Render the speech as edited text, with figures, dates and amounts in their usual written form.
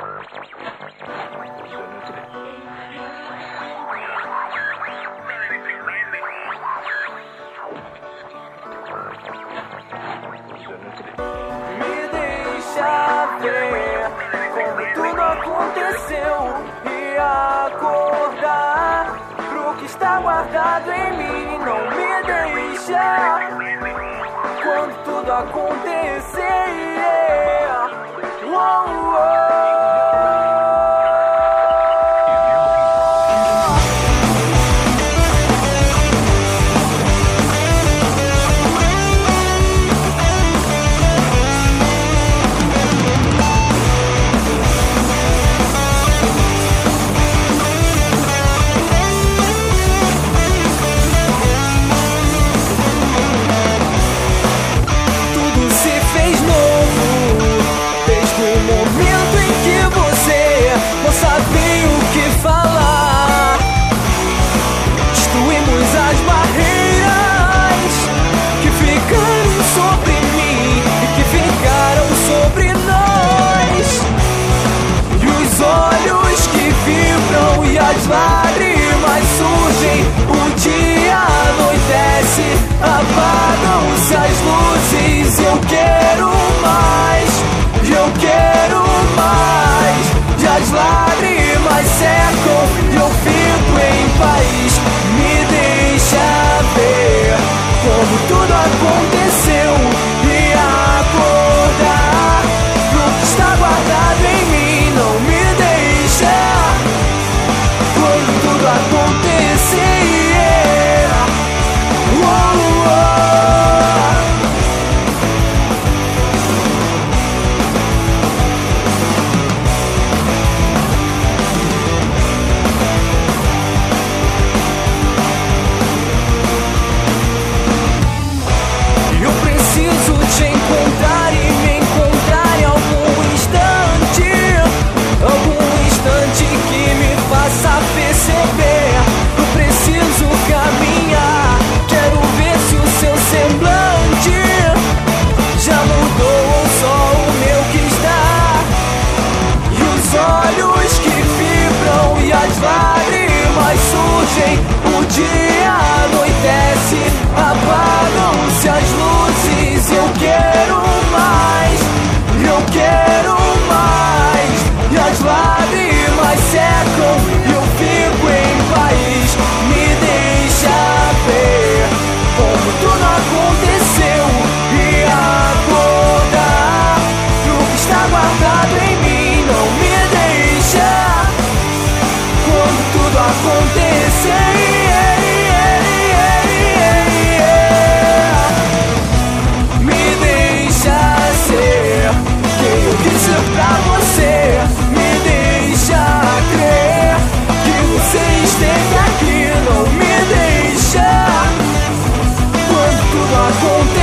Me deixa ver como tudo aconteceu e acordar pro que está guardado em mim. Não me deixa quando tudo acontecer. Sabia o que falar. Destruímos as barreiras que ficaram sobre mim e que ficaram sobre nós. E os olhos que vibram e as lágrimas surgem. O dia anoitece, apagam-se as luzes. Eu quero mais, eu quero mais. E as lágrimas secam e eu fico em paz. Me deixa ver como tudo aconteceu e acordar pro que está guardado em mim. Não me deixa quando tudo acontecer. Eu preciso caminhar, quero ver se o seu semblante já mudou ou só o meu que está. E os olhos que vibram e as lágrimas surgem. O dia anoitece, apagam-se as luzes. Eu quero mais, eu quero mais. E as lágrimas secam e eu fico em paz. Me deixa ver como tudo aconteceu e acordar pro que está guardado em mim. Não me deixa quando tudo acontecer. Me deixa ser quem eu quis ser pra você. Me deixa crer que você esteve aqui. Não me deixa quando tudo acontece.